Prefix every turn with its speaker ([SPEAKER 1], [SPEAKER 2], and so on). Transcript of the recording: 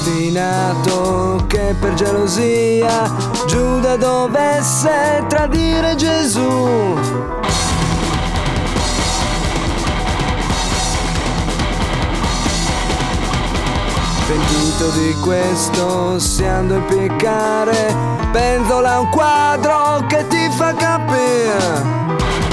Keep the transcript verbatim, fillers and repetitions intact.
[SPEAKER 1] destinato che per gelosia Giuda dovesse tradire Gesù. Pentito di questo, osiando impiccare, penzola un quadro che ti fa capire